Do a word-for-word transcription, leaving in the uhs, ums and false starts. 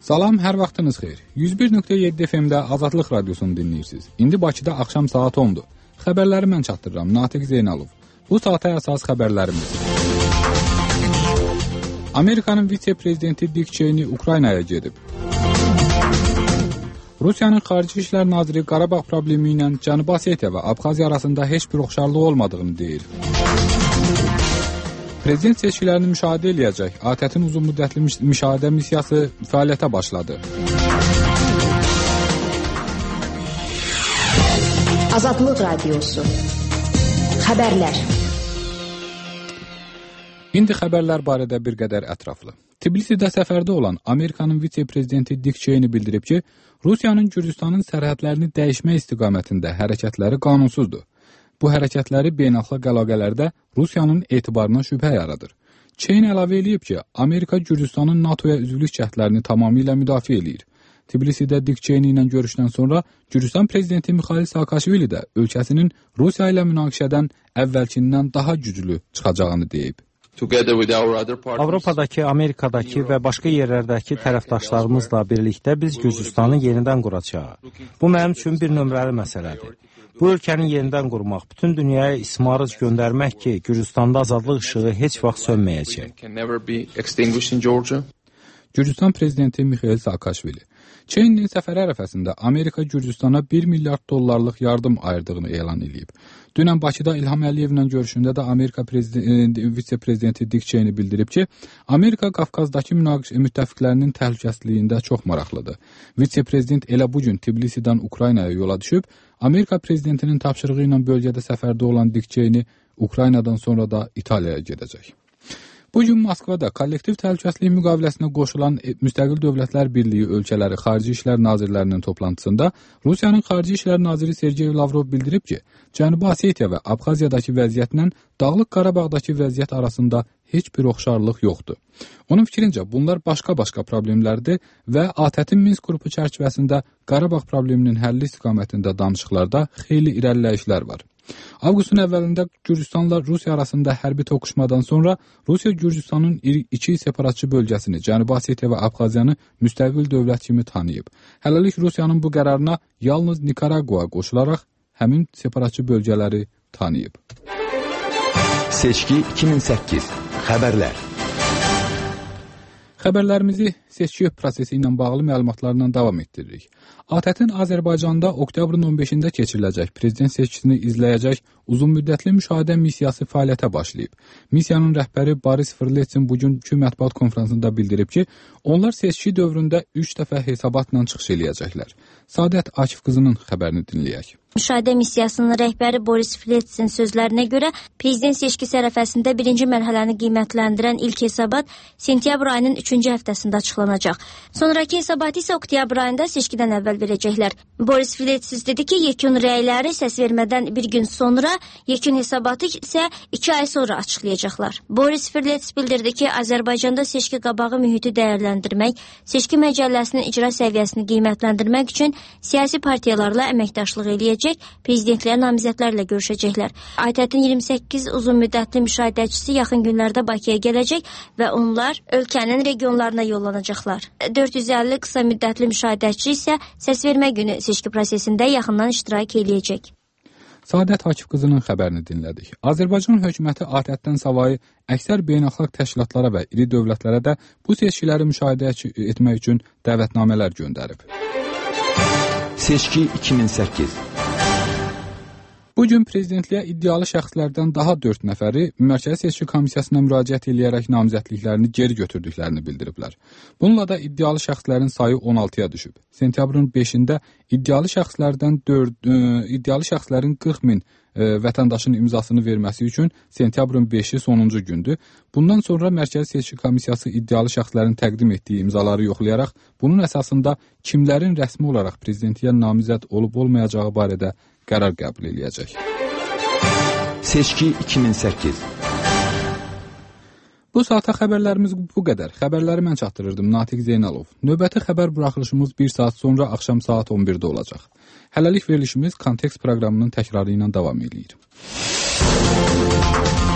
Salam, hər vaxtınız xeyir. yüz bir nöqtə yeddi F M-də Azadlıq Radiosunu dinləyirsiniz. İndi Bakıda axşam saat ondur. Xəbərləri mən çatdırıram, Natiq Zeynalov. Bu saata əsas xəbərlərimiz. Amerikanın vitse-prezidenti Dick Cheney Ukraynaya gedib. Rusiyanın Xarici İşlər Naziri Qarabağ problemi ilə Cənubi Osetiya və Abxaziya arasında heç bir oxşarlıq olmadığını deyir. Prezident seçkilərini müşahidə eləyəcək A T Ə-tin uzun müddətli müşahidə missiyası fəaliyyətə başladı. Azadlıq Radiosu. Xəbərlər. İndi xəbərlər barədə bir qədər ətraflı. Tbilisidə səfərdə olan Amerikanın vitse-prezidenti Dick Cheney bildirib ki, Rusiyanın Gürcüstanın sərhədlərini dəyişmək istiqamətində hərəkətləri qanunsuzdur. Bu hərəkətləri beynəlxalq əlaqələrdə Rusiyanın etibarına şübhə yaradır. Cheney əlavə edib ki, Amerika Gürcüstanın NATOya üzvlük cəhdlərini tamamilə müdafiə eləyir. Tbilisidə Dick Cheney ilə görüşdən sonra Gürcüstan prezidenti Mikhail Saakashvili də ölkəsinin Rusiya ilə münaqişədən əvvəlkindən daha güclü çıxacağını deyib. Avropadakı, Amerikadakı və başqa yerlərdəki tərəfdaşlarımızla birlikdə biz Gürcüstanı yenidən quracağıq. Bu mənim üçün bir nömrəli məsələdir. Bu ölkəni yenidən qurmaq, bütün dünyaya ismarıc göndərmək ki, Gürcüstanda azadlıq işığı heç vaxt sönməyəcək. Gürcüstan prezidenti Mikhail Saakashvili Cheney'nin səfəri ərəfəsində Amerika Gürcüstana bir milyard dollarlıq yardım ayırdığını elan edib. Dünən Bakıda İlham Əliyevlə görüşündə də Amerika vitse-prezidenti Dick Cheney bildirib ki, Amerika Qafqazdakı müttəfiqlərinin təhlükəsizliyində çox maraqlıdır. Vitse-prezident elə bugün Tbilisidən Ukraynaya yola düşüb, Amerika prezidentinin tapşırığı ilə bölgədə səfərdə olan Dick Cheney Ukraynadan sonra da İtaliyaya gedəcək. Bugün Moskvada kollektiv təhlükəsizlik müqaviləsinə qoşulan Müstəqil Dövlətlər Birliyi ölkələri Xarici İşlər Nazirlərinin toplantısında Rusiyanın Xarici İşlər Naziri Sergey Lavrov bildirib ki, Cənubi Osetiya və Abxaziyadakı vəziyyətlə Dağlıq Qarabağdakı vəziyyət arasında heç bir oxşarlıq yoxdur. Onun fikrincə bunlar başqa-başqa problemlərdir və A T Ə-tin Minsk qrupu çərçivəsində Qarabağ probleminin həlli istiqamətində danışıqlarda xeyli irəliləyişlər var. Avqustun əvvəlində Gürcüstanla Rusiya arasında hərbi toqquşmadan sonra Rusiya Gürcüstanın iki separatçı bölgəsini, Cənubi Osetiya və Abxaziyanı müstəqil dövlət kimi tanıyıb. Hələlik Rusiyanın bu qərarına yalnız Nikaragua qoşularaq həmin separatçı bölgələri tanıyıb. Seçki iki min səkkiz. Xəbərlər. Xəbərlərimizi seçki prosesi ilə bağlı məlumatlarla davam etdiririk. A T Ə-tin Azərbaycanda oktyabrın on beşində keçiriləcək prezident seçkisini izləyəcək uzunmüddətli müşahidə missiyası fəaliyyətə başlayıb. Missiyanın rəhbəri Boris Frletsin bugünkü mətbuat konfransında bildirib ki, onlar seçki dövründə üç dəfə hesabatla çıxış eləyəcəklər. Sadət Akif qızının xəbərini dinləyək. Müşahidə missiyasının rəhbəri Boris Frletsin sözlərinə görə prezident seçkisi ərəfəsində birinci mərhələni qiymətləndirən ilk hesabat sentyabr ayının üçüncü həftəsində açıqlanacaq. Sonraki hesabatı isə oktyabr ayında seçkidən əvvəl verəcəklər. Boris Frletsin dedi ki, yekun rəyləri səs vermədən bir gün sonra, yekun hesabatı isə iki ay sonra açıqlayacaqlar. Boris Frletsin bildirdi ki, Azərbaycanda seçki qabağı mühiti dəyərləndirmək, seçki məcəlləsinin icra səviyyəsini qiymətləndirmək üçün siyasi partiyalarla əməkdaşlıq eləyəcək, prezidentliyə namizədlərlə görüşəcəklər. A T Ə-tin iyirmi səkkiz uzun müddətli müşahidəçisi yaxın günlərdə Bakıya gələcək və onlar ölkənin regionlarına yollanacaqlar. dörd yüz əlli qısa müddətli müşahidəçi isə səsvermə günü seçki prosesində yaxından iştirak eləyəcək. Sadət Akif qızının xəbərini dinlədik. Azərbaycan hökuməti A T Ə-dən savayı əksər beynəlxalq təşkilatlara və iri dövlətlərə də bu seçkiləri müşahidə etmək üçün dəvətnamələr göndərib. Seçki iki min səkkiz. Bugün prezidentliyə iddialı şəxslərdən daha dörd nəfəri Mərkəzi Seçki Komissiyasına müraciət edərək namizədliklərini geri götürdüklərini bildiriblər. Bununla da iddialı şəxslərin sayı on altıya düşüb. Sentyabrın beşində iddialı şəxslərdən dörd, e, iddialı şəxslərin qırx min e, vətəndaşın imzasını verməsi üçün sentyabrın beşi sonuncu gündür. Bundan sonra Mərkəzi Seçki Komissiyası iddialı şəxslərin təqdim etdiyi imzaları yoxlayaraq bunun əsasında kimlərin rəsmi olaraq prezidentliyə namizəd olub-olmayacağı barədə qərar qəbul eləyəcək. Seçki iki min səkkiz. Bu saata xəbərlərimiz bu qədər. Xəbərləri mən çatdırırdım, Natiq Zeynalov. Növbəti xəbər buraxılışımız bir saat sonra axşam saat on birdə olacaq. Hələlik verilişimiz Kontekst proqramının təkrarı ilə davam edir.